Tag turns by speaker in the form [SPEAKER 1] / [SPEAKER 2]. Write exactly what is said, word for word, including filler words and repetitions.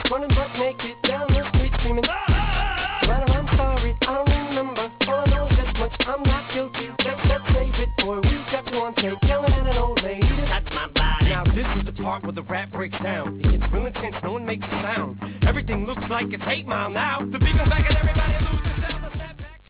[SPEAKER 1] running butt naked down the street screaming. Well, I'm sorry, I don't remember. All I know is this much, I'm not guilty. Let's, let's save it, boy, we got you on tape. Yelling at an old lady.
[SPEAKER 2] That's my body.
[SPEAKER 1] Now this is the part where the rap breaks down. It gets real intense, no one makes a sound. Everything looks like it's eight Mile now. The beat goes back and everybody loses.